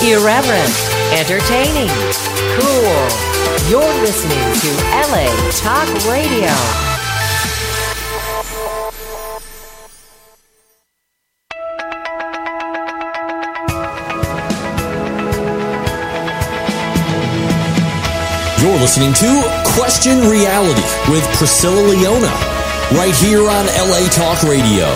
Irreverent, entertaining, cool. You're listening to LA Talk Radio. You're listening to Question Reality with Priscilla Leona, right here on LA Talk Radio.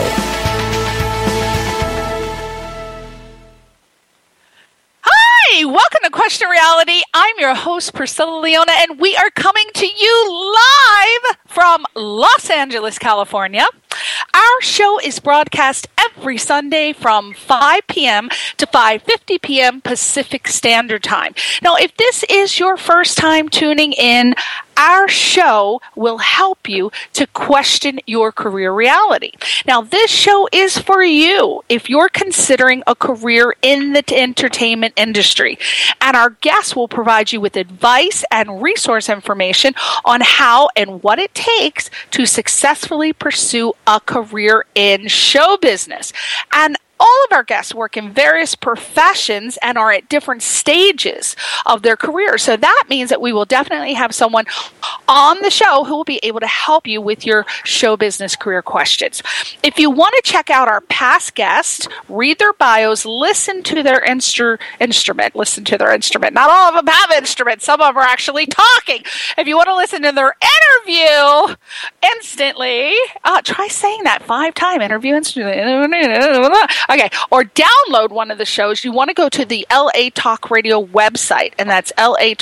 Hi, welcome to Question Reality. I'm your host, Priscilla Leona, and we are coming to you live from Los Angeles, California. Our show is broadcast every Sunday from 5 p.m. to 5:50 p.m. Pacific Standard Time. Now, if this is your first time tuning in, our show will help you to question your career reality. Now, this show is for you if you're considering a career in the entertainment industry. And our guests will provide you with advice and resource information on how and what it takes to successfully pursue a career in show business. And all of our guests work in various professions and are at different stages of their career. So that means that we will definitely have someone on the show who will be able to help you with your show business career questions. If you want to check out our past guests, read their bios, listen to their instrument. Not all of them have instruments. Some of them are actually talking. If you want to listen to their interview instantly, try saying that 5 times. Interview instantly. Okay, or download one of the shows. You want to go to the LA Talk Radio website, and that's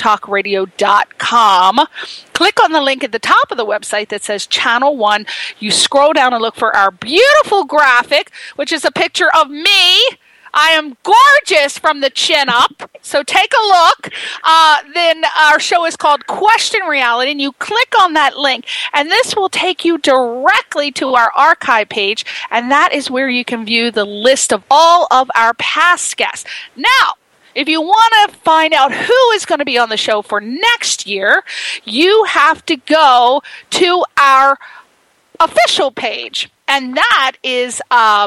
latalkradio.com. Click on the link at the top of the website that says Channel 1. You scroll down and look for our beautiful graphic, which is a picture of me. I am gorgeous from the chin up, so take a look. Then our show is called Question Reality, and you click on that link, and this will take you directly to our archive page, and that is where you can view the list of all of our past guests. Now, if you want to find out who is going to be on the show for next year, you have to go to our official page, and that is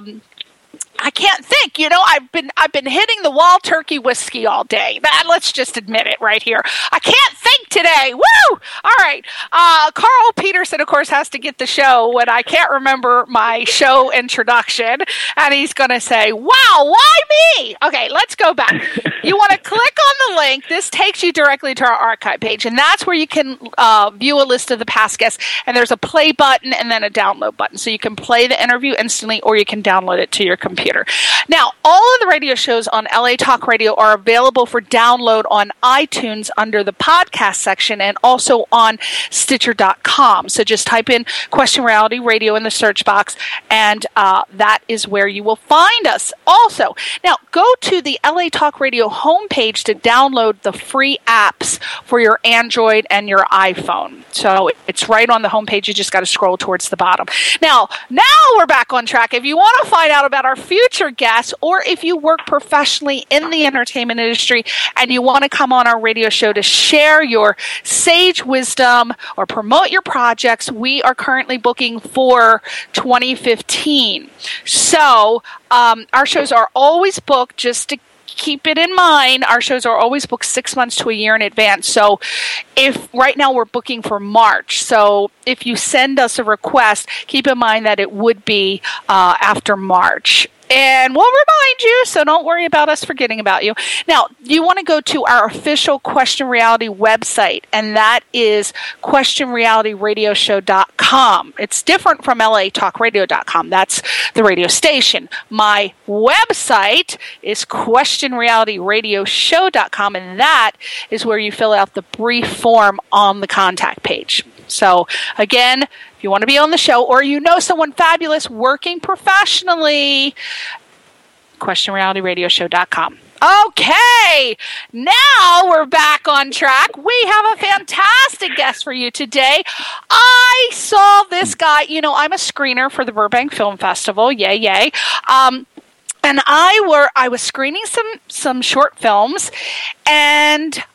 I can't think. You know, I've been hitting the Wild Turkey whiskey all day. Let's just admit it right here. I can't think today. Woo! All right. Carl Peterson, of course, has to get the show when I can't remember my show introduction, and he's going to say, "Wow, why me?" Okay, let's go back. You want to click on the link. This takes you directly to our archive page, and that's where you can view a list of the past guests. And there's a play button and then a download button, so you can play the interview instantly, or you can download it to your computer. Now, all of the radio shows on LA Talk Radio are available for download on iTunes under the podcast section and also on Stitcher.com. So just type in Question Reality Radio in the search box, and that is where you will find us. Also, now go to the LA Talk Radio homepage to download the free apps for your Android and your iPhone. So it's right on the homepage. You just got to scroll towards the bottom. Now we're back on track. If you want to find out about our future guests, or if you work professionally in the entertainment industry and you want to come on our radio show to share your sage wisdom or promote your projects, we are currently booking for 2015. So our shows are always booked. Just to keep it in mind, our shows are always booked 6 months to a year in advance. So if right now we're booking for March, so if you send us a request, keep in mind that it would be after March. And we'll remind you, so don't worry about us forgetting about you. Now, you want to go to our official Question Reality website, and that is questionrealityradioshow.com. It's different from latalkradio.com. That's the radio station. My website is questionrealityradioshow.com, and that is where you fill out the brief form on the contact page. So, again, if you want to be on the show or you know someone fabulous working professionally, questionrealityradioshow.com. Okay, now we're back on track. We have a fantastic guest for you today. I saw this guy. You know, I'm a screener for the Burbank Film Festival. Yay, yay. And I was screening some short films, and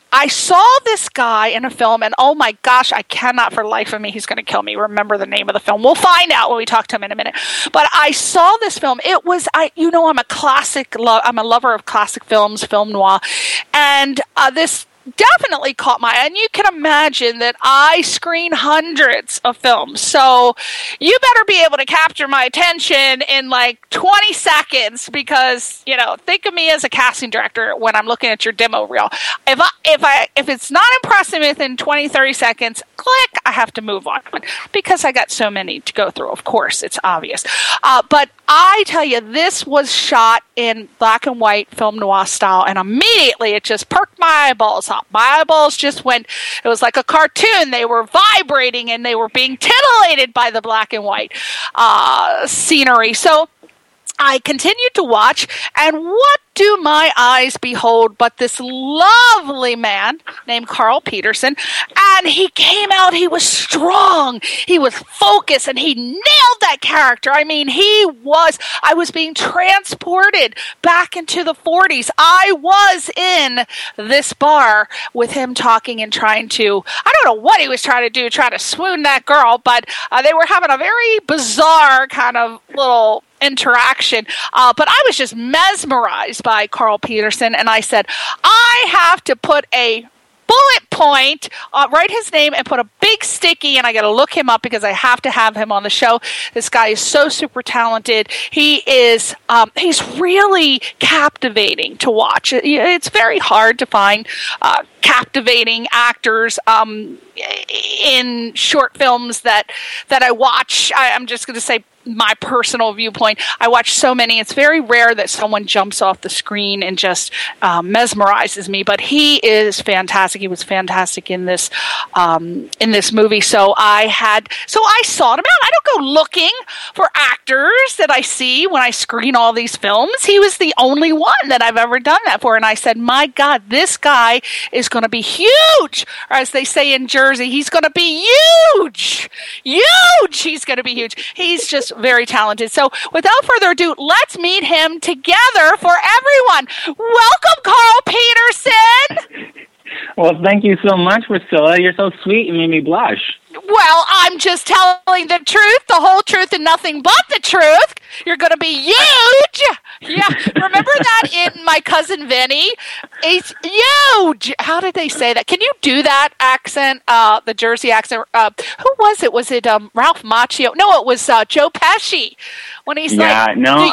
I saw this guy in a film, and oh my gosh, I cannot for the life of me, he's going to kill me, remember the name of the film. We'll find out when we talk to him in a minute. But I saw this film. It was, I'm I'm a lover of classic films, film noir, and this definitely caught my eye. And you can imagine that I screen hundreds of films. So you better be able to capture my attention in like 20 seconds because, think of me as a casting director when I'm looking at your demo reel. If it's not impressive within 20, 30 seconds, click, I have to move on because I got so many to go through. Of course, it's obvious. But I tell you, this was shot in black and white film noir style, and immediately it just perked my eyeballs up. My eyeballs just went, it was like a cartoon. They were vibrating and they were being titillated by the black and white scenery. So I continued to watch, and what do my eyes behold but this lovely man named Carl Peterson, and he came out, he was strong, he was focused, and he nailed that character. I mean, I was being transported back into the 40s. I was in this bar with him talking and trying to, I don't know what he was trying to do, try to swoon that girl, but they were having a very bizarre kind of little interaction, but I was just mesmerized by Carl Peterson, and I said, I have to put a bullet point, write his name, and put a big sticky, and I got to look him up because I have to have him on the show. This guy is so super talented. He is, he's really captivating to watch. It's very hard to find captivating actors in short films that I watch. I'm just going to say my personal viewpoint. I watch so many. It's very rare that someone jumps off the screen and just mesmerizes me. But he is fantastic. He was fantastic in this movie. So I sought him out. I don't go looking for actors that I see when I screen all these films. He was the only one that I've ever done that for. And I said, my God, this guy is going to be huge. Or as they say in Jersey, he's going to be huge. Huge. He's going to be huge. He's just very talented. So without further ado, let's meet him together for everyone. Welcome, Carl Peterson. Well, thank you so much, Priscilla. You're so sweet. You made me blush. Well, I'm just telling the truth, the whole truth, and nothing but the truth. You're going to be huge. Yeah. Remember that in My Cousin Vinny? It's huge. How did they say that? Can you do that accent, the Jersey accent? Who was it? Was it Ralph Macchio? No, it was Joe Pesci. When he's I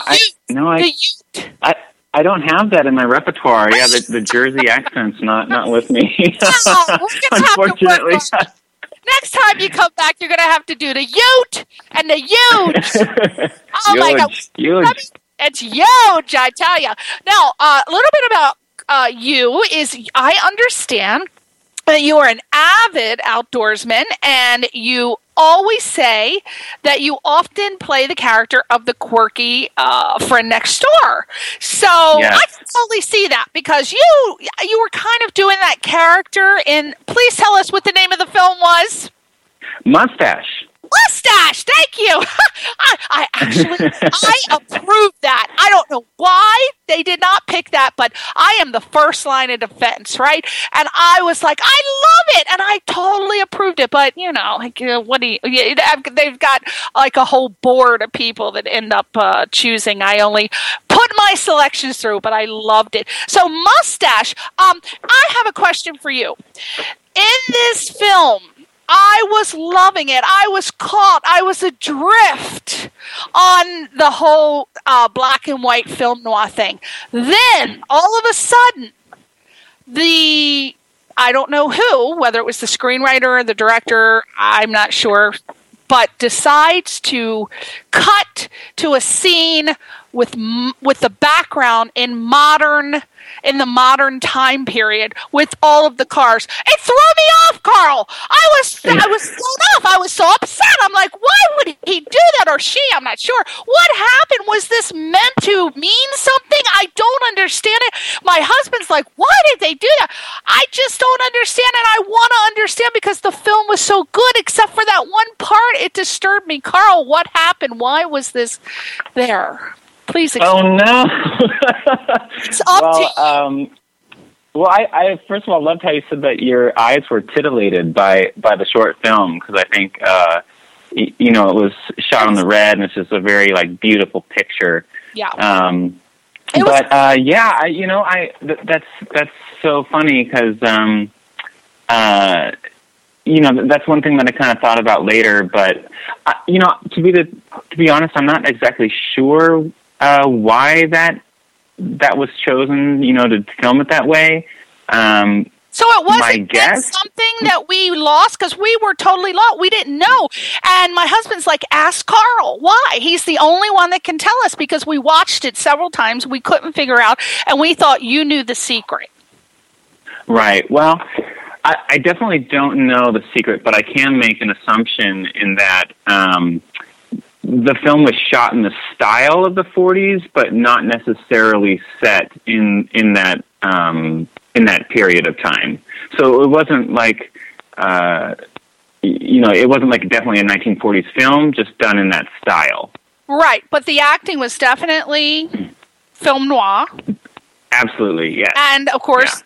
don't have that in my repertoire. Yeah, the Jersey accent's not with me. Unfortunately. Next time you come back, you're going to have to do the ute and the huge. Oh, my God. Huge. It's huge, I tell you. Now, a little bit about you is I understand that you are an avid outdoorsman, and you always say that you often play the character of the quirky friend next door. So yes. I can totally see that because you were kind of doing that character in, please tell us what the name of the film was. Mustache. Thank you. I approve that. I don't know why they did not pick that, but I am the first line of defense, right? And I was like, I love it, and I totally approved it. But they've got like a whole board of people that end up choosing. I only put my selections through, but I loved it. So Mustache. I have a question for you. In this film, I was loving it. I was caught. I was adrift on the whole black and white film noir thing. Then, all of a sudden, I don't know who, whether it was the screenwriter or the director, I'm not sure, but decides to cut to a scene with the background in the modern time period with all of the cars. It threw me off, Carl. I was thrown off. I was so upset. I'm like, why would he do that, or she? I'm not sure. What happened? Was this meant to mean something? I don't understand it. My husband's like, why did they do that? I just don't understand, and I want to understand because the film was so good, except for that one part. It disturbed me. Carl, what happened? Why was this there? Please explain. Oh, no. It's up to you. Well, I first of all loved how you said that your eyes were titillated by the short film, because I think it was shot on the red, and it's just a very beautiful picture. Yeah. That's so funny because that's one thing that I kind of thought about later. But to be honest, I'm not exactly sure why that was chosen, to film it that way. So it wasn't something that we lost, because we were totally lost. We didn't know. And my husband's like, ask Carl. Why? He's the only one that can tell us, because we watched it several times. We couldn't figure out, and we thought you knew the secret. Right. Well, I definitely don't know the secret, but I can make an assumption in that the film was shot in the style of the 40s, but not necessarily set in that period of time. So it wasn't it wasn't definitely a 1940s film, just done in that style. Right, but the acting was definitely film noir. Absolutely, yes. And of course,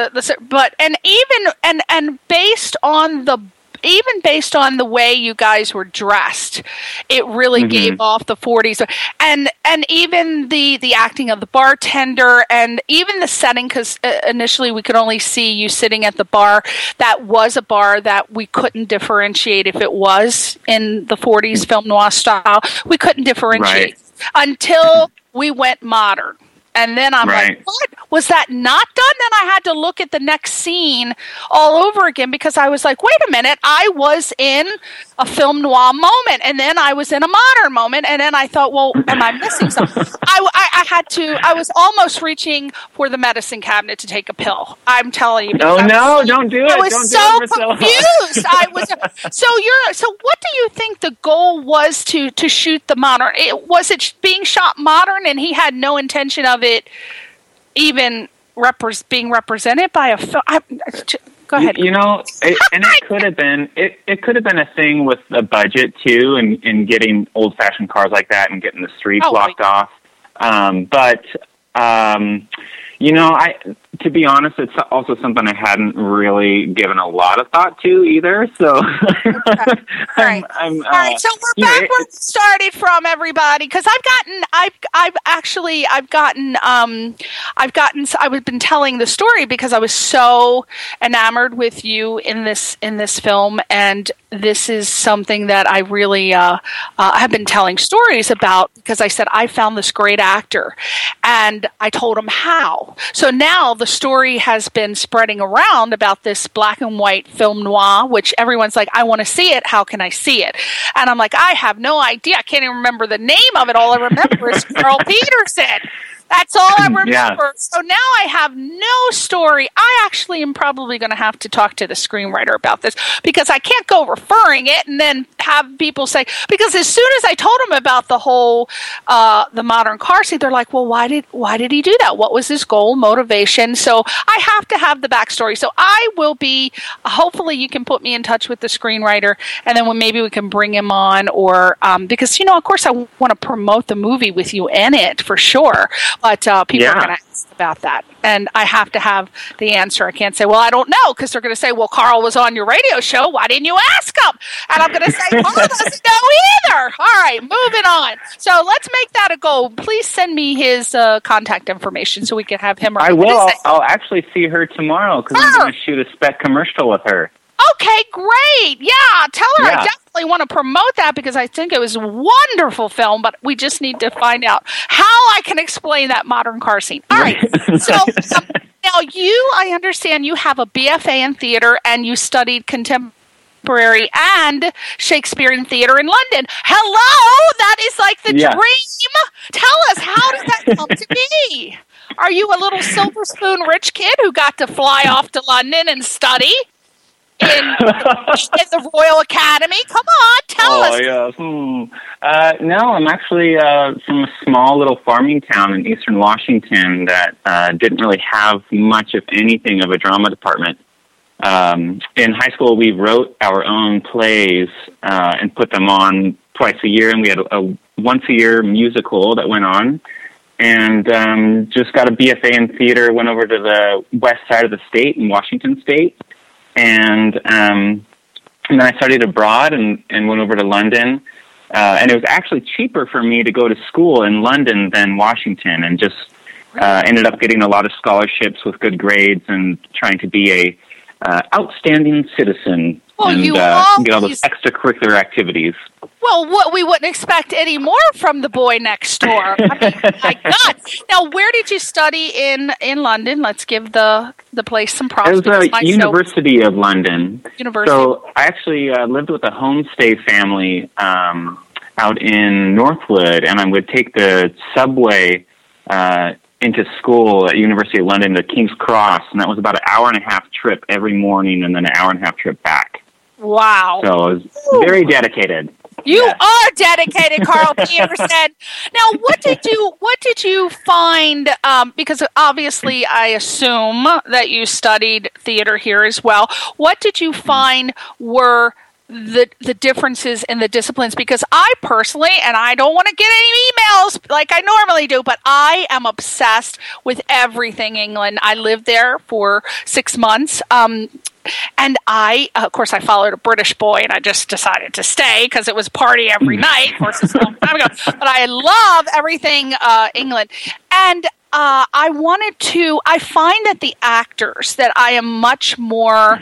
based on the way you guys were dressed, it really gave off the 40s, and even the acting of the bartender, and even the setting, because initially we could only see you sitting at the bar. That was a bar that we couldn't differentiate if it was in the 40s film noir style. We couldn't differentiate until we went modern. And then I'm like, what? Was that not done? Then I had to look at the next scene all over again, because I was like, wait a minute, I was in a film noir moment, and then I was in a modern moment, and then I thought, well, am I missing something? I was almost reaching for the medicine cabinet to take a pill. I'm telling you. Don't do it. I was confused. So what do you think the goal was to shoot the modern? Was it being shot modern, and he had no intention of it even being represented by a film? Go ahead. It could have been. It could have been a thing with the budget too, and getting old-fashioned cars like that and getting the streets blocked off. To be honest, it's also something I hadn't really given a lot of thought to either. So, All right. So we're back where we started from, everybody, because I've been telling the story because I was so enamored with you in this film, and this is something that I really have been telling stories about, because I said I found this great actor, and I told him how. So now the story has been spreading around about this black and white film noir, which everyone's like, I want to see it. How can I see it? And I'm like, I have no idea. I can't even remember the name of it. All I remember is Carl Peterson. That's all I remember. Yeah. So now I have no story. I actually am probably going to have to talk to the screenwriter about this, because I can't go referring it and then have people say, because as soon as I told them about the whole the modern car scene, they're like, well, why did he do that? What was his goal, motivation? So I have to have the backstory. So I will be, hopefully you can put me in touch with the screenwriter, and then maybe we can bring him on, or because, of course I want to promote the movie with you in it for sure. But people are going to ask about that, and I have to have the answer. I can't say, well, I don't know, because they're going to say, well, Carl was on your radio show. Why didn't you ask him? And I'm going to say, Carl doesn't know either. All right, moving on. So let's make that a goal. Please send me his contact information so we can have him. I will. I'll actually see her tomorrow, because I'm going to shoot a spec commercial with her. Okay, great. Yeah, tell her I definitely want to promote that, because I think it was a wonderful film, but we just need to find out how I can explain that modern car scene. All right. So now I understand you have a BFA in theater, and you studied contemporary and Shakespearean theater in London. Hello, that is like the dream. Tell us, how does that come to be? Are you a little silver spoon rich kid who got to fly off to London and study in the Royal Academy? Come on, tell us. No, I'm actually from a small little farming town in eastern Washington that didn't really have much of anything of a drama department. In high school, we wrote our own plays and put them on twice a year, and we had a once-a-year musical that went on. and just got a BFA in theater, went over to the west side of the state in Washington State, and then I studied abroad and went over to London. And it was actually cheaper for me to go to school in London than Washington, and just ended up getting a lot of scholarships with good grades and trying to be a outstanding citizen and get all those extracurricular activities. Well, what we wouldn't expect any more from the boy next door. I mean, my God. Now, where did you study in London? Let's give the place some props. It was the University of London. University. So I actually lived with a homestay family out in Northwood, and I would take the subway into school at University of London to King's Cross, and that was about an hour-and-a-half trip every morning and then an hour-and-a-half trip back. Wow. So I was very dedicated. You are dedicated, Carl Peterson. Now, what did you find? Because obviously, I assume that you studied theater here as well. What did you find were the differences in the disciplines? Because I personally, and I don't want to get any emails like I normally do, but I am obsessed with everything England. I lived there for 6 months. And of course, I followed a British boy, and I just decided to stay because it was party every night. Of course, it's a long time ago. But I love everything England. And I find that the actors that I'm much more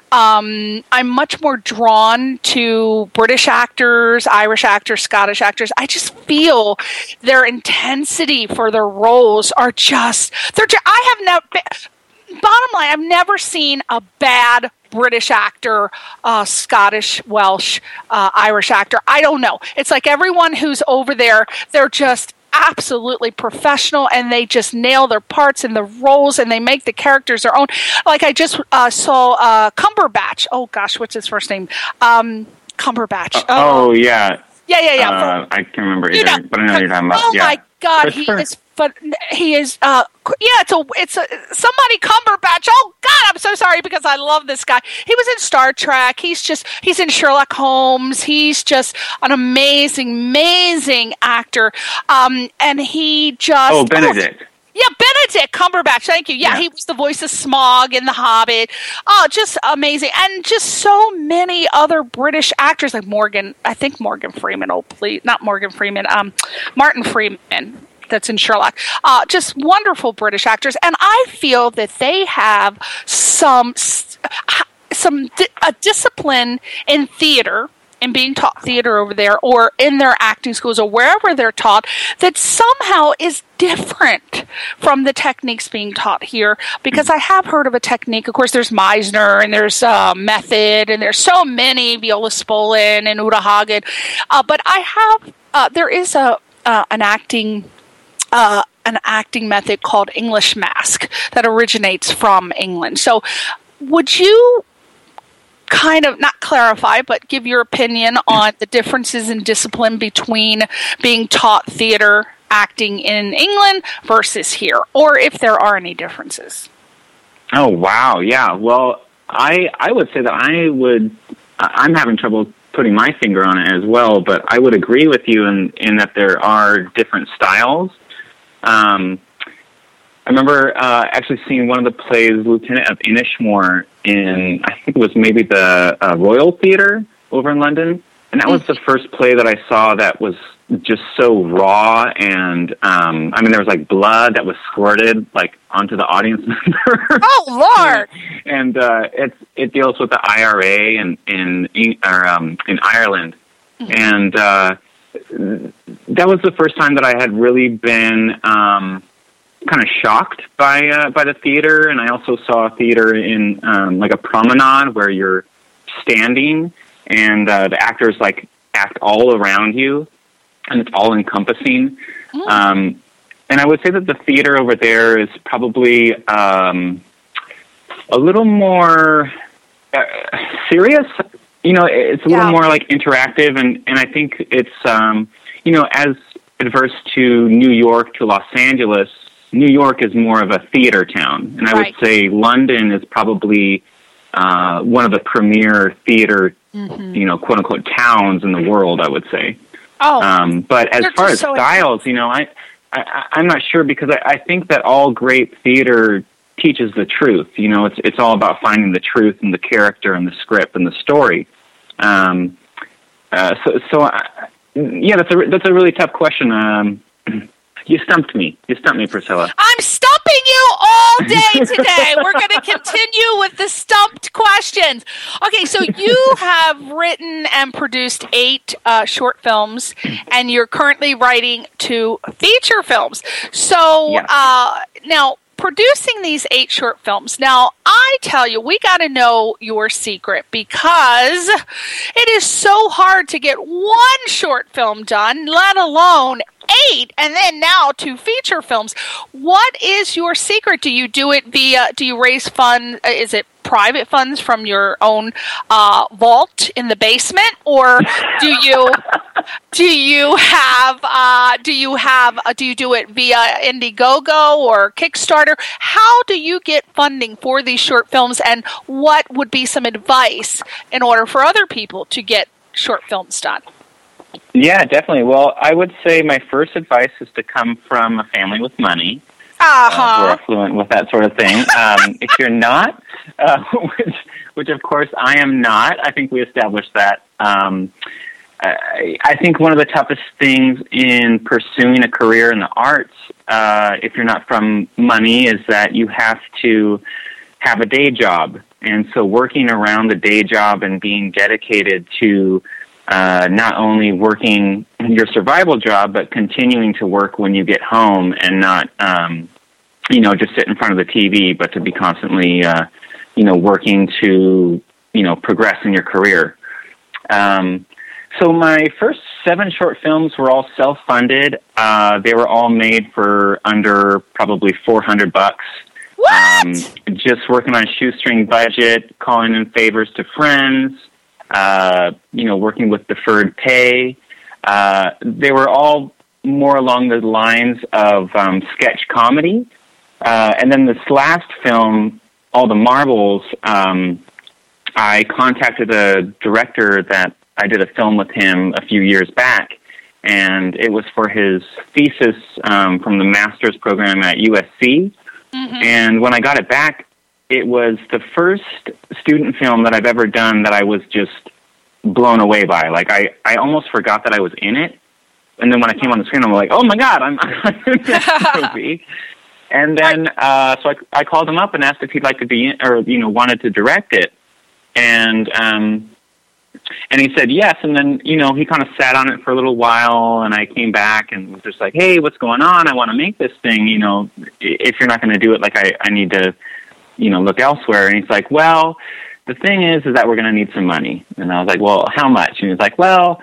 drawn to British actors, Irish actors, Scottish actors. I just feel their intensity for their roles are I have never. Bottom line, I've never seen a bad British actor, Scottish, Welsh, Irish actor. I don't know. It's like everyone who's over there, they're just absolutely professional, and they just nail their parts and the roles, and they make the characters their own. Like I just saw Cumberbatch. Oh gosh, what's his first name? Cumberbatch. Oh yeah. Yeah. I can't remember either, but I know you're talking about. Oh my God, he is. It's somebody Cumberbatch. Oh God, I'm so sorry because I love this guy. He was in Star Trek. He's in Sherlock Holmes. He's just an amazing actor. And he just. Oh, Benedict. Yeah, Benedict Cumberbatch. Thank you. Yeah, he was the voice of Smaug in The Hobbit. Oh, just amazing. And just so many other British actors like Morgan Freeman. Oh, please. Not Morgan Freeman. Martin Freeman. That's in Sherlock. Just wonderful British actors. And I feel that they have a discipline in theater and being taught theater over there, or in their acting schools, or wherever they're taught, that somehow is different from the techniques being taught here. Because I have heard of a technique. Of course, there's Meisner, and there's Method, and there's so many, Viola Spolin and Uta Hagen. But there is an acting method called English Mask that originates from England. So would you kind of not clarify, but give your opinion on the differences in discipline between being taught theater acting in England versus here, or if there are any differences? Oh, wow. Yeah. Well, I would say that I'm having trouble putting my finger on it as well, but I would agree with you in that there are different styles. I remember actually seeing one of the plays, Lieutenant of Inishmore, in, I think it was maybe the Royal Theatre over in London. And that was the first play that I saw that was just so raw. And, there was like blood that was squirted like onto the audience member. Oh, Lord! And it deals with the IRA in Ireland. Mm-hmm. And that was the first time that I had really been kind of shocked by the theater. And I also saw theater in like a promenade where you're standing and the actors like act all around you, and it's all encompassing. Mm. And I would say that the theater over there is probably a little more serious. It's a little more like interactive, and I think it's as adverse to New York, to Los Angeles. New York is more of a theater town, and I would say London is probably one of the premier theater, quote unquote, towns in the world, I would say. Oh, but as far as styles, I'm not sure, because I think that all great theater teaches the truth. You know, it's all about finding the truth in the character and the script and the story. Yeah, that's a really tough question. You stumped me, Priscilla. I'm stumping you all day today. We're going to continue with the stumped questions. Okay, so you have written and produced 8 short films, and you're currently writing 2 feature films. So now, producing these 8 short films, now I tell you, we got to know your secret, because it is so hard to get 1 short film done, let alone 8, and then now 2 feature films. What is your secret? Do you do it via, do you raise funds? Is it private funds from your own vault in the basement, or do you do you do it via Indiegogo or Kickstarter? How do you get funding for these short films, and what would be some advice in order for other people to get short films done? Yeah, definitely. Well, I would say my first advice is to come from a family with money. Who are affluent with that sort of thing. If you're not, which of course I am not, I think we established that. I think one of the toughest things in pursuing a career in the arts, if you're not from money, is that you have to have a day job. And so working around the day job and being dedicated to not only working your survival job, but continuing to work when you get home, and not, just sit in front of the TV, but to be constantly, working to, progress in your career. So my first 7 short films were all self-funded. They were all made for under probably $400. What? Just working on a shoestring budget, calling in favors to friends, working with deferred pay. They were all more along the lines of sketch comedy. And then this last film, All the Marbles, I contacted a director that I did a film with him a few years back, and it was for his thesis from the master's program at USC. Mm-hmm. And when I got it back, it was the first student film that I've ever done that I was just blown away by. Like, I almost forgot that I was in it. And then when I came on the screen, I'm like, oh my God, I'm in this movie. And then, so I called him up and asked if he'd like to be in, or, wanted to direct it. And he said yes. And then, he kind of sat on it for a little while, and I came back and was just like, hey, what's going on? I want to make this thing, if you're not going to do it, like, I need to, look elsewhere. And he's like, well, the thing is that we're going to need some money. And I was like, well, how much? And he's like, well,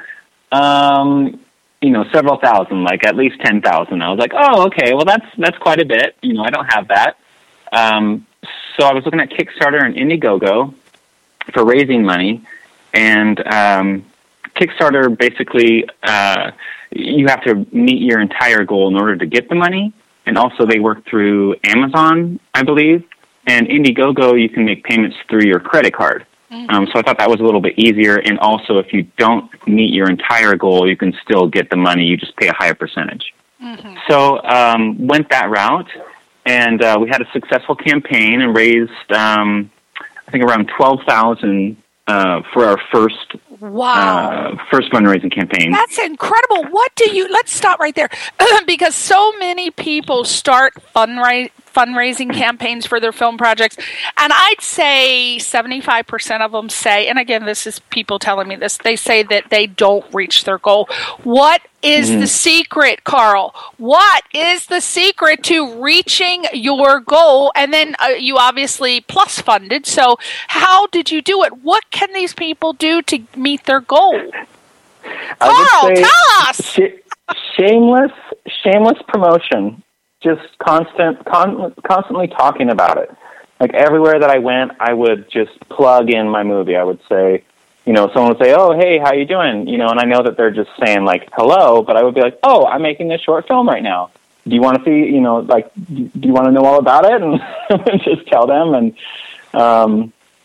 several thousand, like at least 10,000. I was like, oh, okay, well, that's quite a bit. I don't have that. So I was looking at Kickstarter and Indiegogo for raising money. And Kickstarter, basically, you have to meet your entire goal in order to get the money. And also they work through Amazon, I believe. And Indiegogo, you can make payments through your credit card. Mm-hmm. So I thought that was a little bit easier. And also, if you don't meet your entire goal, you can still get the money. You just pay a higher percentage. Mm-hmm. So went that route. And we had a successful campaign and raised, I think, around $12,000 for our first fundraising campaign. That's incredible. Let's stop right there, because so many people start fundraising campaigns for their film projects, and I'd say 75% of them say, and again, this is people telling me this, they say that they don't reach their goal. What is the secret, Carl? What is the secret to reaching your goal? And then you obviously plus funded, so how did you do it? What can these people do to meet their goal? Carl, tell us! Shameless promotion. Just constantly talking about it. Like, everywhere that I went, I would just plug in my movie. I would say, someone would say, oh, hey, how you doing? And I know that they're just saying, like, hello, but I would be like, oh, I'm making this short film right now. Do you want to see, do you want to know all about it? And just tell them. And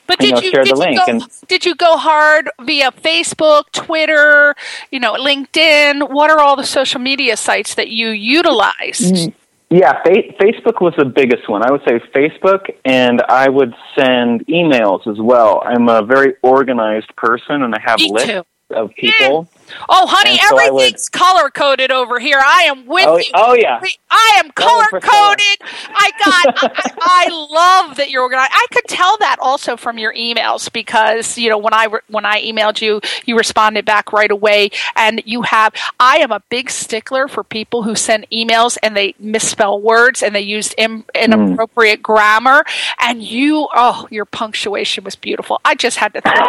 But did you go hard via Facebook, Twitter, LinkedIn? What are all the social media sites that you utilized? Yeah, Facebook was the biggest one. I would say Facebook, and I would send emails as well. I'm a very organized person, and I have lists of people. Oh, honey, everything's color-coded over here. I am with you. Oh, yeah. I am color-coded. I love that you're organized. I could tell that also from your emails because, when I emailed you, you responded back right away. And I am a big stickler for people who send emails and they misspell words and they used inappropriate grammar. And your punctuation was beautiful. I just had to throw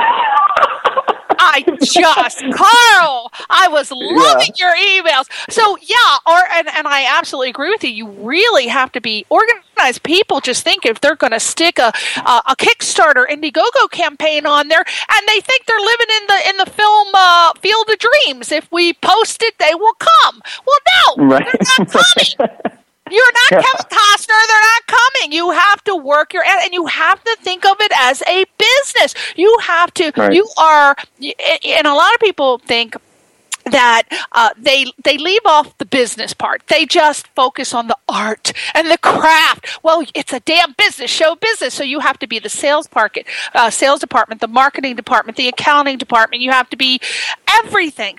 Carl, I was loving your emails. So and I absolutely agree with you. You really have to be organized. People just think if they're going to stick a Kickstarter Indiegogo campaign on there, and they think they're living in the film Field of Dreams. If we post it, they will come. Well, no, they're not coming. You're not Kevin Costner. They're not coming. You have to work and you have to think of it as a business. You have to. Right. You are, and a lot of people think that they leave off the business part. They just focus on the art and the craft. Well, it's a damn business, show business. So you have to be the sales department, the marketing department, the accounting department. You have to be everything.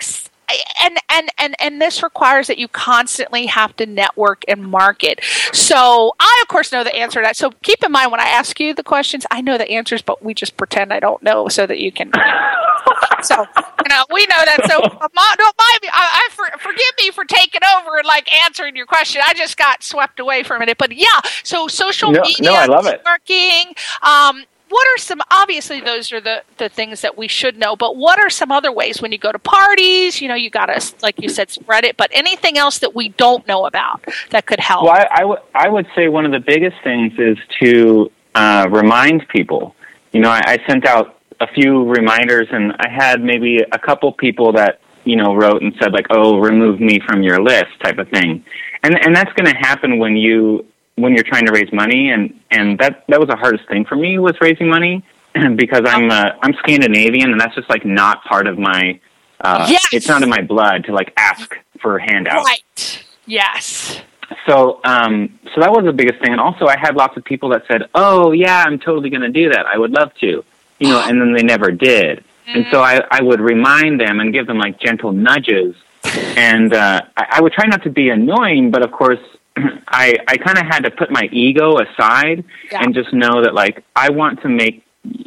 And this requires that you constantly have to network and market. So I, of course, know the answer to that. So keep in mind when I ask you the questions, I know the answers, but we just pretend I don't know so that you can. So we know that. So don't mind me. Forgive me for taking over and answering your question. I just got swept away for a minute. But so social media, no, I love networking. What are some, obviously those are the things that we should know, but what are some other ways when you go to parties, you got to, like you said, spread it, but anything else that we don't know about that could help? Well, I would say one of the biggest things is to remind people. I sent out a few reminders, and I had maybe a couple people that, wrote and said remove me from your list type of thing. And that's going to happen when you're trying to raise money, and that was the hardest thing for me, was raising money, because I'm Scandinavian, and that's just not part of my it's not in my blood to ask for handouts. Right. Yes. So that was the biggest thing. And also I had lots of people that said, "Oh yeah, I'm totally going to do that. I would love to." And then they never did. And so I would remind them and give them gentle nudges. And I would try not to be annoying, but of course I kind of had to put my ego aside and just know that I want to make,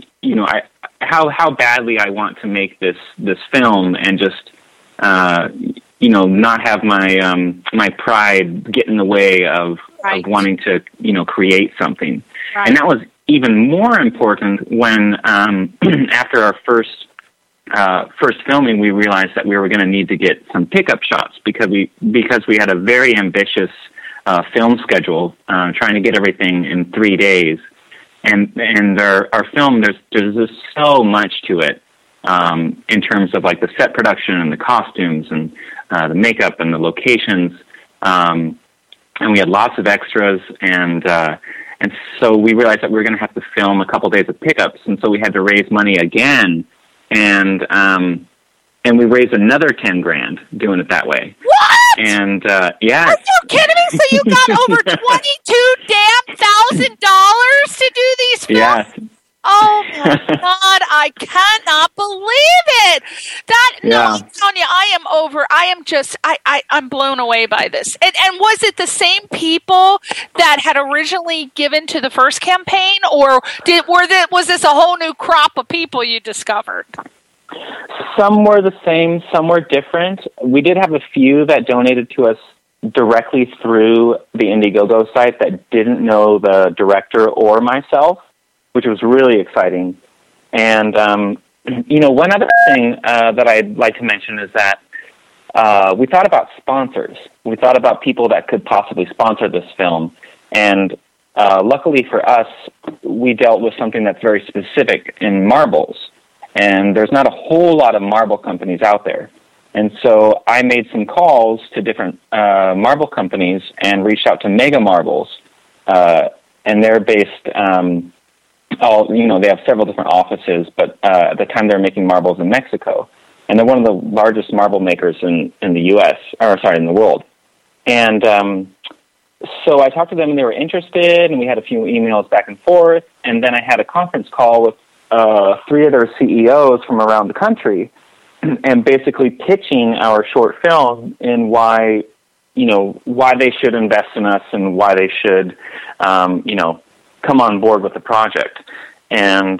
how badly I want to make this film, and just not have my pride get in the way of wanting to create something. Right. And that was even more important when after our first filming, we realized that we were going to need to get some pickup shots because we had a very ambitious film schedule, trying to get everything in 3 days, and our film, there's just so much to it, in terms of the set production and the costumes and the makeup and the locations, and we had lots of extras, and so we realized that we were going to have to film a couple days of pickups, and so we had to raise money again, and we raised another $10,000 doing it that way. What? And yeah. Are you kidding me? So you got over $22,000 to do these films? Yes. Oh my God! I cannot believe it. I'm telling you, I'm blown away by this. And was it the same people that had originally given to the first campaign, or was this a whole new crop of people you discovered? Some were the same, some were different. We did have a few that donated to us directly through the Indiegogo site that didn't know the director or myself, which was really exciting. And, one other thing that I'd like to mention is that we thought about sponsors. We thought about people that could possibly sponsor this film. And luckily for us, we dealt with something that's very specific in marbles. And there's not a whole lot of marble companies out there. And so I made some calls to different marble companies and reached out to Mega Marbles. And they're based they have several different offices, but at the time they were making marbles in Mexico. And they're one of the largest marble makers in the U.S., in the world. And so I talked to them, and they were interested, and we had a few emails back and forth. And then I had a conference call with 3 other CEOs from around the country, and basically pitching our short film and why they should invest in us and why they should, come on board with the project. And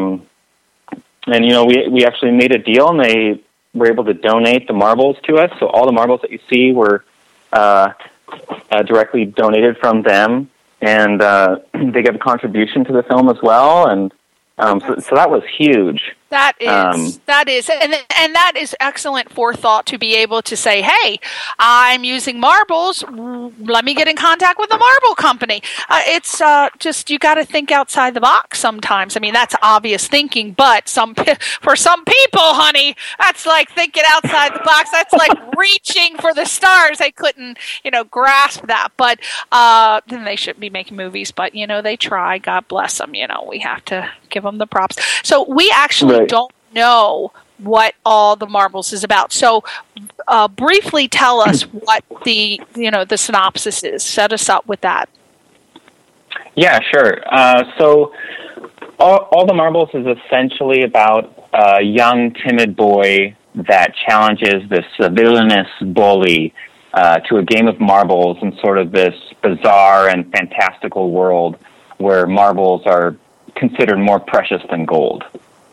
we actually made a deal, and they were able to donate the marbles to us. So all the marbles that you see were directly donated from them, and they gave a contribution to the film as well. And so that was huge. That is, and that is excellent forethought to be able to say, hey, I'm using marbles. Let me get in contact with the marble company. It's just, you got to think outside the box sometimes. I mean, that's obvious thinking, but for some people, honey, that's like thinking outside the box. That's like reaching for the stars. They couldn't, grasp that. But then they shouldn't be making movies, but, they try. God bless them. We have to give them the props. So we actually don't know what all the marbles is about. So briefly tell us what the synopsis is. Set us up with that. Yeah, sure. So all the marbles is essentially about a young, timid boy that challenges this villainous bully to a game of marbles in sort of this bizarre and fantastical world where marbles are considered more precious than gold.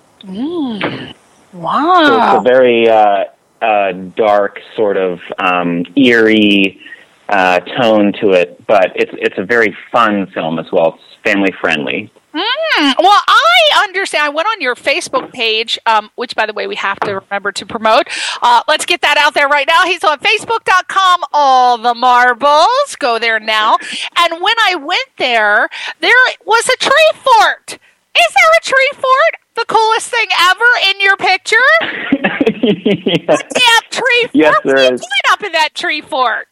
Wow. So it's a very dark, sort of eerie tone to it, but it's a very fun film as well. It's family friendly. Well, I understand. I went on your Facebook page, which, by the way, we have to remember to promote. Let's get that out there right now. He's on Facebook.com, All the Marbles. Go there now. And when I went there was a tree fort. Is there a tree fort? The coolest thing ever in your picture? Yeah. A damn tree fort? Yes, what are there you is. doing up in that tree fort?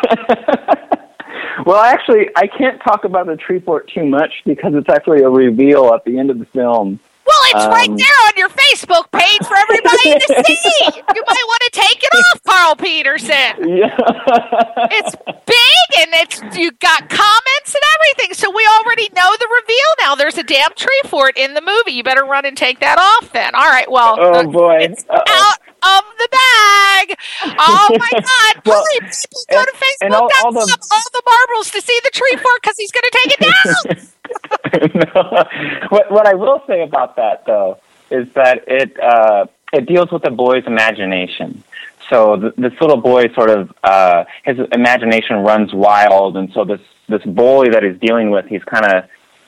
Well, actually, I can't talk about the tree fort too much because it's actually a reveal at the end of the film. Well, it's right there on your Facebook page for everybody to see. You might want to take it off, Carl Peterson. Yeah. It's big, and you got comments and everything, so we already know the reveal now. There's a damn tree fort in the movie. You better run and take that off then. All right, well, oh, boy. It's out of the bag. Oh, my God. Well, Please, people go to Facebook and all the marbles to see the tree fort because he's going to take it down. No. What I will say about that, though, is that it deals with the boy's imagination. So this little boy sort of his imagination runs wild, and so this bully that he's dealing with, he's kind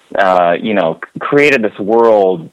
of created this world,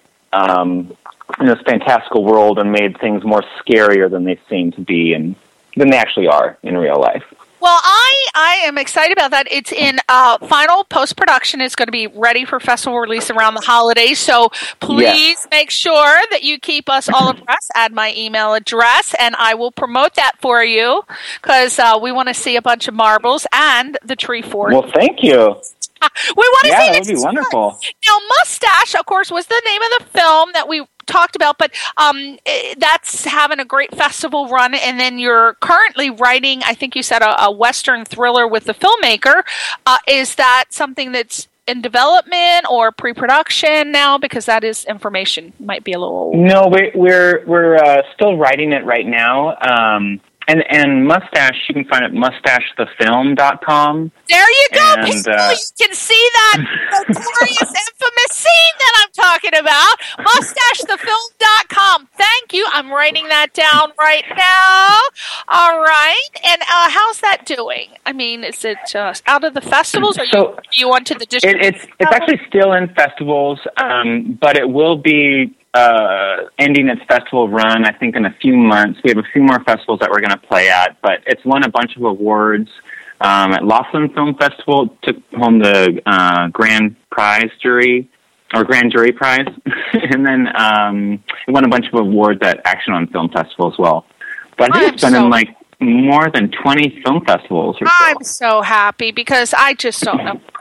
this fantastical world, and made things more scarier than they seem to be, and than they actually are in real life. Well, I am excited about that. It's in final post-production. It's going to be ready for festival release around the holidays. So please make sure that you keep us all abreast. Add my email address, and I will promote that for you because we want to see a bunch of marbles and the tree fort. Well, thank you. We want to see that would be wonderful. Now, Mustache, of course, was the name of the film that we talked about, but that's having a great festival run, and then you're currently writing, I think you said, a Western thriller with the filmmaker. Is that something that's in development or pre-production now? Because that is information might be a little... No, we're still writing it right now. And Mustache, you can find it at mustachethefilm.com. There you go, and, people. You can see that notorious, infamous scene that I'm talking about. Mustachethefilm.com. Thank you. I'm writing that down right now. All right. And how's that doing? I mean, is it out of the festivals, or you onto the district? It's actually still in festivals, but it will be ending its festival run, I think, in a few months. We have a few more festivals that we're going to play at, but it's won a bunch of awards. At Laughlin Film Festival, took home the Grand Jury Prize, and then it won a bunch of awards at Action on Film Festival as well. But I think it's been in more than 20 film festivals or so. I'm so happy because I just don't know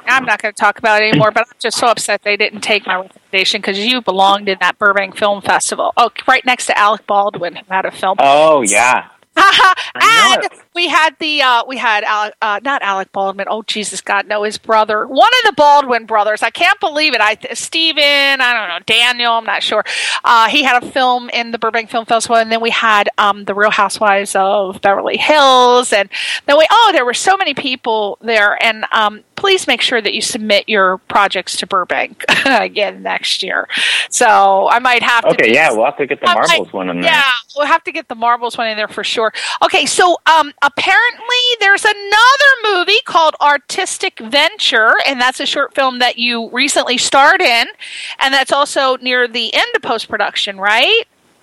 I'm not going to talk about it anymore, but I'm just so upset they didn't take my recommendation because you belonged in that Burbank Film Festival. Oh, right next to Alec Baldwin, who had a film. Oh, yeah. And we had not Alec Baldwin. Oh, Jesus God, no, his brother, one of the Baldwin brothers. I can't believe it. Steven, I don't know, Daniel, I'm not sure. He had a film in the Burbank Film Festival, and then we had the Real Housewives of Beverly Hills, and then there were so many people there, and please make sure that you submit your projects to Burbank again next year. So I might have to. Okay, we'll have to get the Marbles one in there. Yeah, we'll have to get the Marbles one in there for sure. Okay, so apparently there's another movie called Artistic Venture, and that's a short film that you recently starred in, and that's also near the end of post-production, right?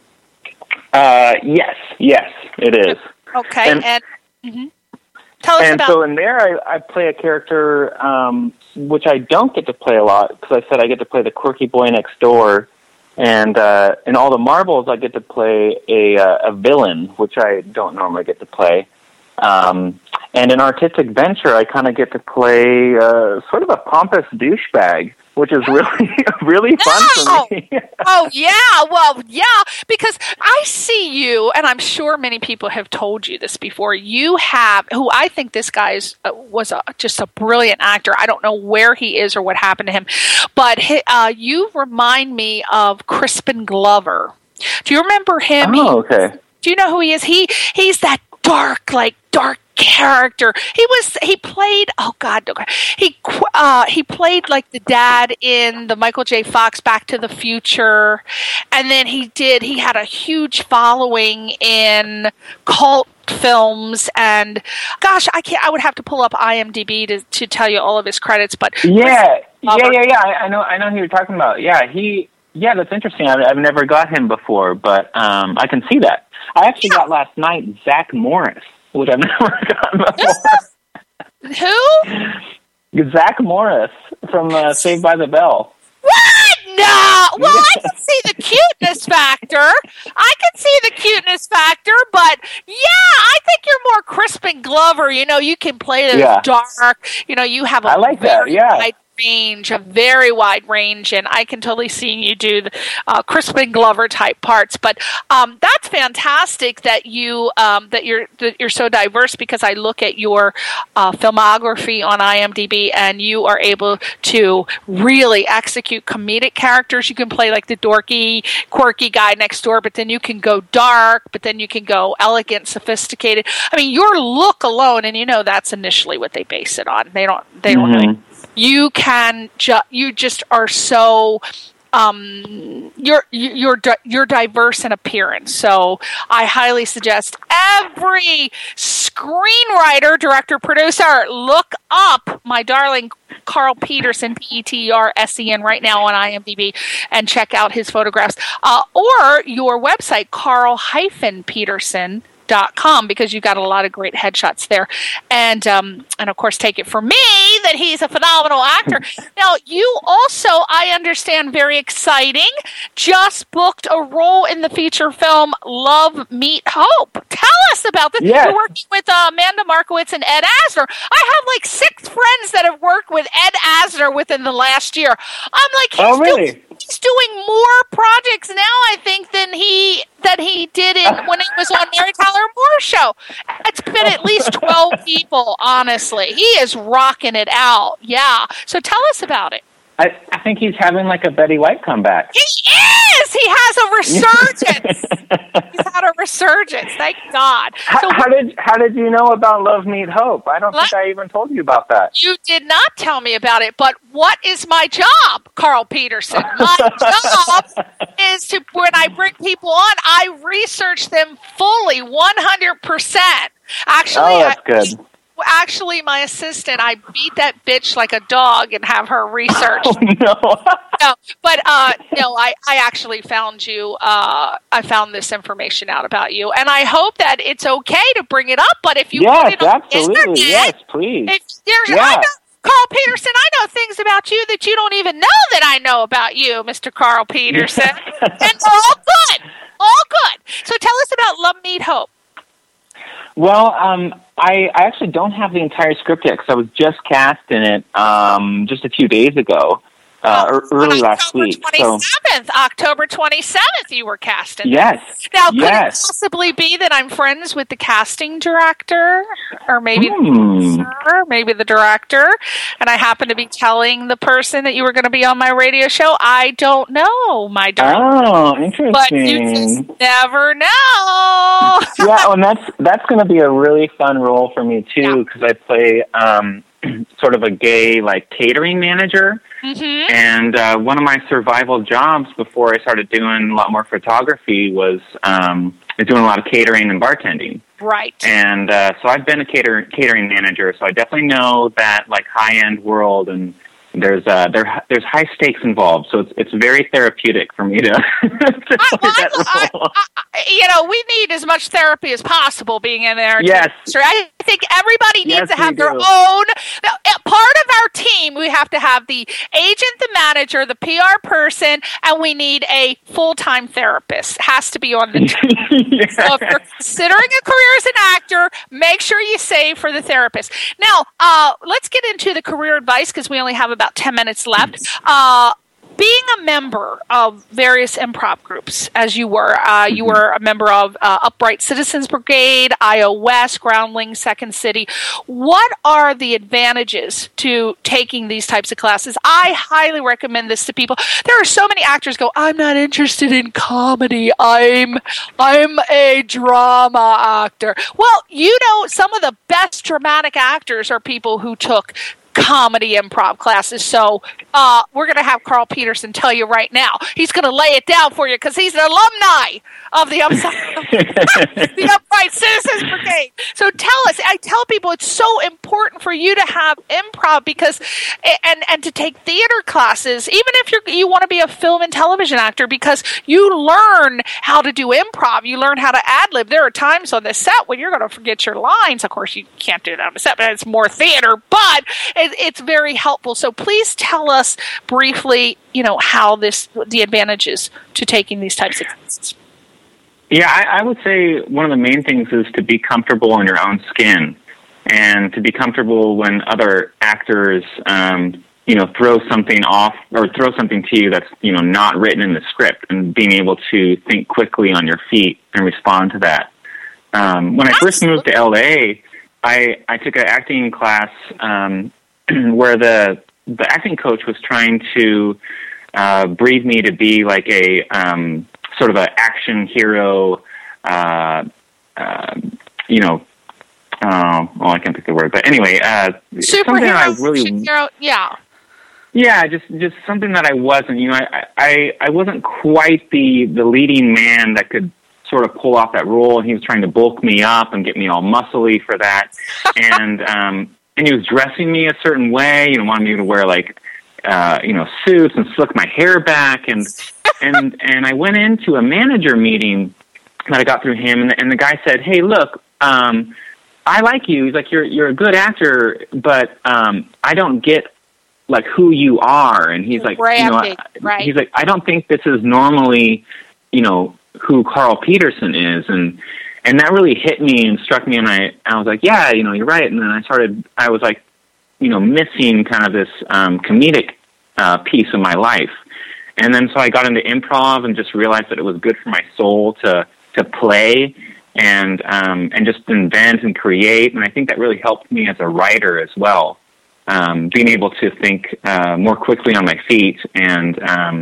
Yes, it is. Okay, and tell us about. So in there, I play a character which I don't get to play a lot because I said I get to play the quirky boy next door, and in all the Marbles, I get to play a villain, which I don't normally get to play. And in Artistic Venture, I kind of get to play sort of a pompous douchebag, which is really fun for me. Oh, yeah. Well, yeah, because I see you, and I'm sure many people have told you this before. You have, who I think this guy was just a brilliant actor. I don't know where he is or what happened to him, but you remind me of Crispin Glover. Do you remember him? Oh, okay. Do you know who he is? He's that dark character. He played he played like the dad in the Michael J. Fox Back to the Future, and then he had a huge following in cult films, and gosh, I would have to pull up IMDb to tell you all of his credits, but yeah. I know who you're talking about. Yeah, that's interesting. I've never got him before, but I can see that. I actually got last night Zach Morris, which I've never gotten before. Who? Zach Morris from Saved by the Bell. What? No. Well, I can see the cuteness factor. But yeah, I think you're more Crispin Glover. You can play it dark. You have I like that. Yeah. A very wide range, and I can totally see you do the Crispin Glover type parts. But that's fantastic that you're so diverse, because I look at your filmography on IMDb, and you are able to really execute comedic characters. You can play like the dorky, quirky guy next door, but then you can go dark, but then you can go elegant, sophisticated. I mean, your look alone, and that's initially what they base it on. They don't really. You just are so you're diverse in appearance. So I highly suggest every screenwriter, director, producer, look up my darling Carl Peterson, Petersen, right now on IMDb, and check out his photographs, or your website, Carl-Peterson.com, because you got a lot of great headshots there, and of course, take it from me that he's a phenomenal actor. Now, you also, I understand, very exciting, just booked a role in the feature film Love, Meet, Hope. Tell us about this. Yes. You're working with Amanda Markowitz and Ed Asner. I have like 6 friends that have worked with Ed Asner within the last year. I'm like, he's doing more projects now, I think, than he did when he was on Mary Tyler Moore Show. It's been at least 12 people, honestly. He is rocking it out. Yeah. So tell us about it. I think he's having like a Betty White comeback. He is! He has a resurgence. He's had a resurgence. Thank God. So, how did you know about Love, Meet, Hope? I don't think I even told you about that. You did not tell me about it, but what is my job, Carl Peterson? My job is to, when I bring people on, I research them fully, 100%. Actually, that's good. Actually, my assistant, I beat that bitch like a dog and have her research. Oh, no. But I actually found you. I found this information out about you, and I hope that it's okay to bring it up. But if you put it on absolutely, Instagram, yes, please. I know, Carl Peterson, I know things about you that you don't even know that I know about you, Mr. Carl Peterson, and all good. So tell us about Love, Meet, Hope. Well, I actually don't have the entire script yet because I was just cast in it just a few days ago, early last week. October 27th, you were cast in. Yes. Now, could it possibly be that I'm friends with the casting director, or maybe the director, and I happen to be telling the person that you were going to be on my radio show? I don't know, my darling. Oh, interesting. But you just never know. Yeah, and that's going to be a really fun role for me too, because I play sort of a gay catering manager. Mm-hmm. And one of my survival jobs before I started doing a lot more photography was doing a lot of catering and bartending. Right. And so I've been a catering manager, so I definitely know that high-end world, and there's high stakes involved, so it's very therapeutic for me to play that role. We need as much therapy as possible being in there. Yes. I think everybody needs to have their own part of our team. We have to have the agent, the manager, the PR person, and we need a full-time therapist. It has to be on the team. Yes. So if you're considering a career as an actor, make sure you save for the therapist. Now, let's get into the career advice because we only have about 10 minutes left. Being a member of various improv groups, as you were a member of Upright Citizens Brigade, IO West, Groundlings, Second City. What are the advantages to taking these types of classes? I highly recommend this to people. There are so many actors go, I'm not interested in comedy. I'm a drama actor. Well, some of the best dramatic actors are people who took comedy improv classes. So we're going to have Carl Peterson tell you right now. He's going to lay it down for you because he's an alumni of the Upright Citizens Brigade. So tell us, I tell people it's so important for you to have improv because, and to take theater classes, even if you want to be a film and television actor, because you learn how to do improv. You learn how to ad-lib. There are times on the set when you're going to forget your lines. Of course, you can't do that on the set, but it's more theater, but it's very helpful. So please tell us briefly, how the advantages to taking these types of classes. Yeah, I would say one of the main things is to be comfortable in your own skin and to be comfortable when other actors, throw something off or throw something to you that's, not written in the script, and being able to think quickly on your feet and respond to that. When I first moved to LA, I took an acting class where the acting coach was trying to breed me to be like a sort of an action hero, I can't pick the word, but anyway, superhero, yeah, just something that I wasn't. I wasn't quite the leading man that could sort of pull off that role, and he was trying to bulk me up and get me all muscly for that, and he was dressing me a certain way, wanted me to wear suits and slick my hair back, and I went into a manager meeting that I got through him, and the guy said, "Hey, look, I like you. He's like, you're a good actor, but I don't get who you are." And he's like, right. He's like, "I don't think this is normally, who Carl Peterson is," and that really hit me and struck me, and I was like, yeah, you're right. And then I was like, missing kind of this comedic piece of my life. And then so I got into improv and just realized that it was good for my soul to play and just invent and create. And I think that really helped me as a writer as well, being able to think more quickly on my feet. And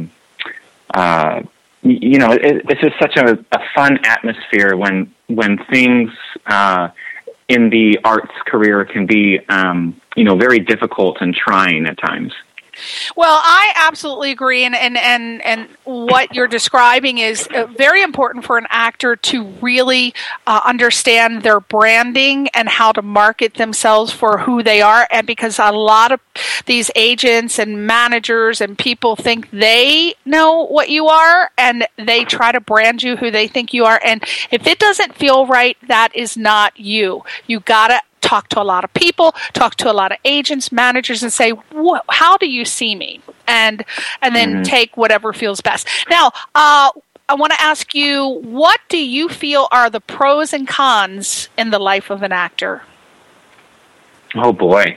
it's just such a fun atmosphere when things in the arts career can be, very difficult and trying at times. Well, I absolutely agree, and what you're describing is very important for an actor to really understand their branding and how to market themselves for who they are, and because a lot of these agents and managers and people think they know what you are, and they try to brand you who they think you are, and if it doesn't feel right, that is not you. You gotta talk to a lot of people, talk to a lot of agents, managers, and say, how do you see me? And then take whatever feels best. Now, I want to ask you, what do you feel are the pros and cons in the life of an actor? Oh boy.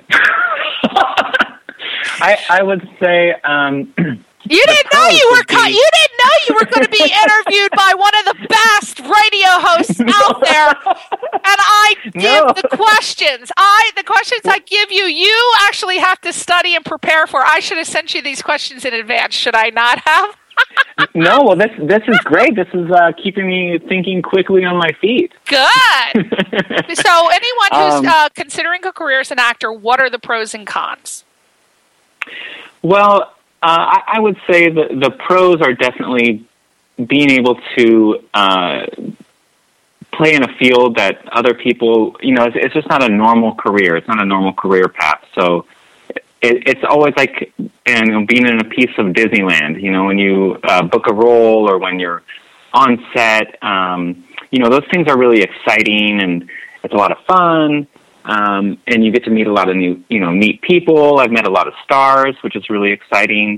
I would say you didn't know you were going to be interviewed by one of the best radio hosts out there, and I give the questions. The questions I give you, you actually have to study and prepare for. I should have sent you these questions in advance. Should I not have? No, well, this is great. This is keeping me thinking quickly on my feet. Good. So, anyone who's considering a career as an actor, what are the pros and cons? Well, I would say that the pros are definitely being able to play in a field that other people, it's just not a normal career. It's not a normal career path. So it's always like being in a piece of Disneyland, when you book a role or when you're on set, those things are really exciting and it's a lot of fun. And you get to meet a lot of new, neat people. I've met a lot of stars, which is really exciting.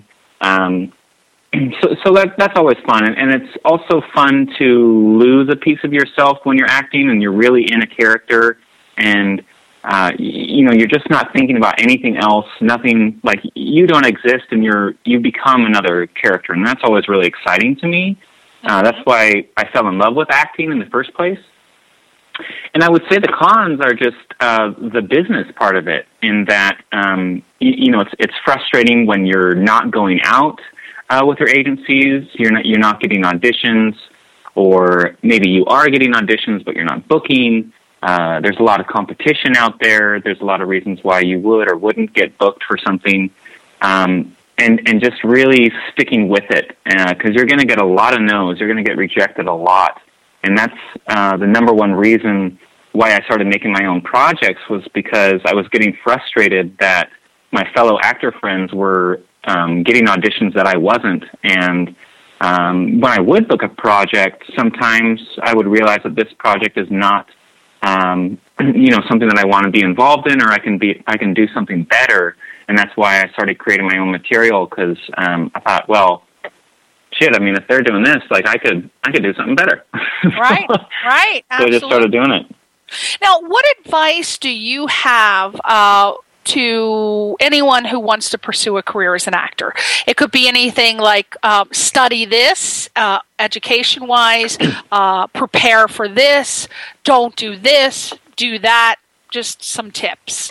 So that's always fun. And it's also fun to lose a piece of yourself when you're acting and you're really in a character and, you're just not thinking about anything else, nothing like you don't exist and you become another character. And that's always really exciting to me. That's why I fell in love with acting in the first place. And I would say the cons are just the business part of it, in that it's frustrating when you're not going out with your agencies. You're not getting auditions, or maybe you are getting auditions but you're not booking. There's a lot of competition out there. There's a lot of reasons why you would or wouldn't get booked for something, and just really sticking with it, because you're going to get a lot of no's. You're going to get rejected a lot. And that's the number one reason why I started making my own projects, was because I was getting frustrated that my fellow actor friends were getting auditions that I wasn't. And when I would book a project, sometimes I would realize that this project is not, something that I want to be involved in, or I can do something better. And that's why I started creating my own material, because I thought, well, shit, if they're doing this, like I could do something better. Right. Absolutely. So I just started doing it. Now, what advice do you have to anyone who wants to pursue a career as an actor? It could be anything like study this, education-wise, prepare for this, don't do this, do that, just some tips.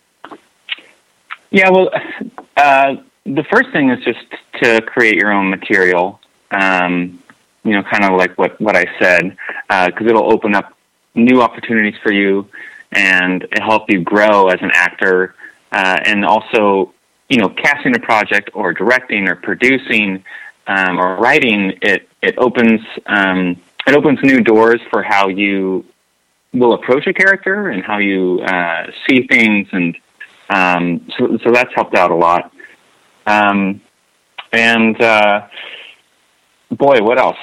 Yeah, well, the first thing is just to create your own material, kind of like what I said, because it'll open up new opportunities for you and help you grow as an actor. And also, casting a project or directing or producing or writing, it opens new doors for how you will approach a character and how you see things, and so that's helped out a lot. Boy, what else?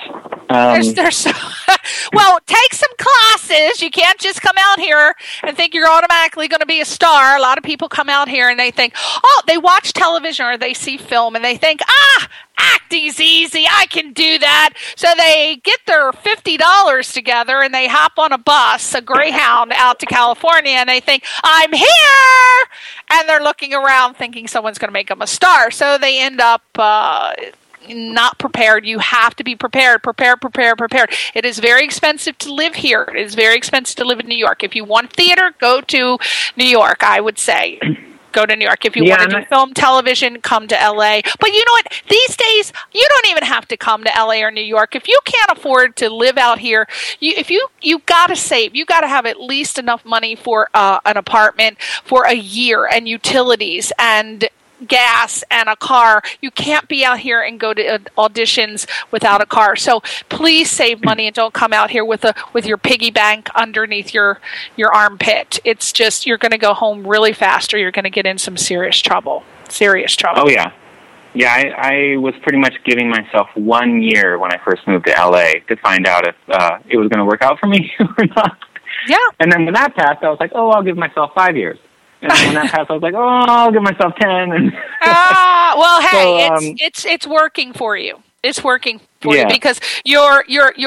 Well, take some classes. You can't just come out here and think you're automatically going to be a star. A lot of people come out here and they think, they watch television or they see film and they think, acting's easy, I can do that. So they get their $50 together and they hop on a bus, a Greyhound, out to California, and they think, I'm here! And they're looking around thinking someone's going to make them a star. So they end up not prepared. You have to be prepared. It is very expensive to live here. It is very expensive to live in New York. If you want theater, go to New York, I would say. Go to New York. If you want to do film, television, come to LA. But you know what? These days, you don't even have to come to LA or New York. If you can't afford to live out here, you got to save. You got to have at least enough money for an apartment for a year, and utilities and gas and a car. You can't be out here and go to auditions without a car. So please save money and don't come out here with your piggy bank underneath your armpit. It's just, you're going to go home really fast, or you're going to get in some serious trouble. Oh yeah. I was pretty much giving myself 1 year when I first moved to LA to find out if it was going to work out for me or not. Yeah. And then when that passed, I was like, I'll give myself 5 years. And when that passed, I was like, I'll give myself 10. And well, hey, so, it's working for you. It's working for you because you're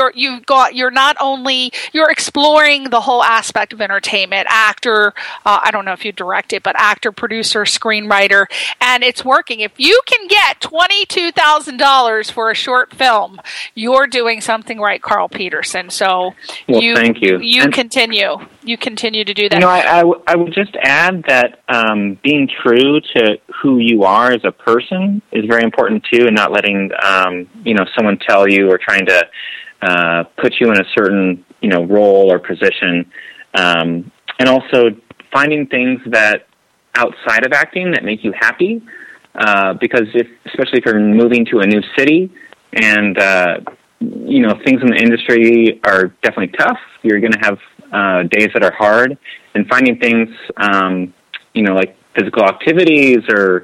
not only you're exploring the whole aspect of entertainment, actor. I don't know if you direct it, but actor, producer, screenwriter, and it's working. If you can get $22,000 for a short film, you're doing something right, Carl Peterson. So thank you. You continue to do that. You know, I would just add that being true to who you are as a person is very important too, and not letting someone tell you or trying to put you in a certain role or position, and also finding things that outside of acting that make you happy, because especially if you're moving to a new city and things in the industry are definitely tough, you're going to have days that are hard, and finding things like physical activities or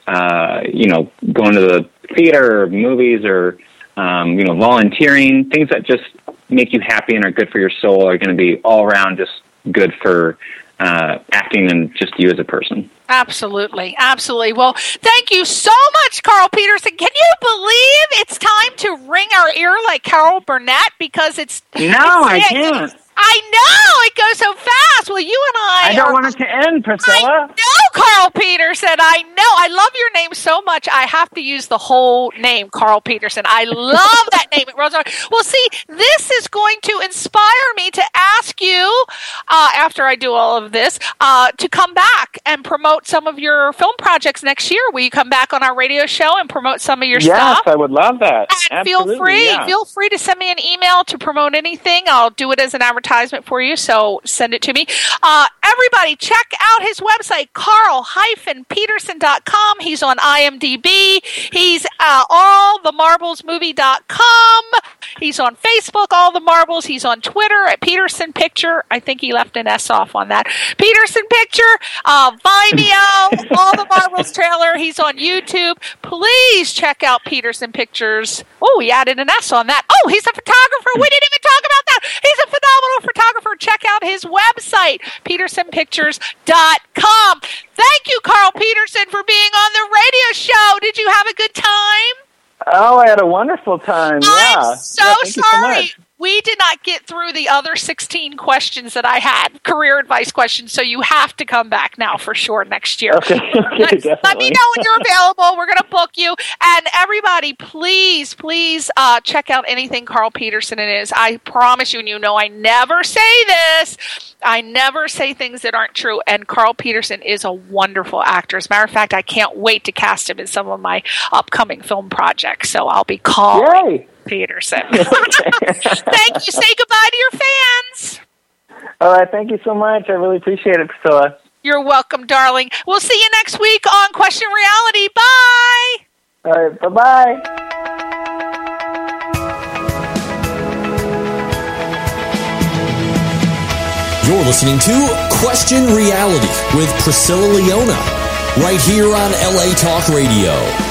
going to the theater or movies or volunteering, things that just make you happy and are good for your soul are going to be all around just good for acting and just you as a person. Absolutely. Well, thank you so much, Carl Peterson. Can you believe it's time to ring our ear like Carol Burnett? Because I can't. I know! It goes so fast. Well, you and I don't want it to end, Priscilla. I know, Carl Peterson. I know. I love your name so much. I have to use the whole name, Carl Peterson. I love that name. Well, see, this is going to inspire me to ask you, after I do all of this, to come back and promote some of your film projects next year. Will you come back on our radio show and promote some of your stuff? Yes, I would love that. And feel free to send me an email to promote anything. I'll do it as an advertisement for you, so send it to me. Everybody, check out his website, carl-peterson.com. He's on IMDb. He's allthemarblesmovie.com. He's on Facebook, All the Marbles. He's on Twitter at Peterson Picture. I think he left an S off on that. Peterson Picture, Vimeo, All the Marbles trailer. He's on YouTube. Please check out Peterson Pictures. Oh, he added an S on that. Oh, he's a photographer. We didn't even talk about that. He's a phenomenal photographer. Check out his website, petersonpictures.com. Thank you, Carl Peterson, for being on the radio show. Did you have a good time? Oh, I had a wonderful time. I'm so sorry. We did not get through the other 16 questions that I had, career advice questions, so you have to come back now for sure next year. Okay, let me know when you're available. We're going to book you. And everybody, please check out anything Carl Peterson is. I promise you, and you know I never say this, I never say things that aren't true, and Carl Peterson is a wonderful actor. As a matter of fact, I can't wait to cast him in some of my upcoming film projects, so I'll be calling. Yay. Peterson. Thank you. Say goodbye to your fans. All right. Thank you so much. I really appreciate it, Priscilla. You're welcome, darling. We'll see you next week on Question Reality. Bye. All right. Bye-bye. You're listening to Question Reality with Priscilla Leona, right here on LA Talk Radio.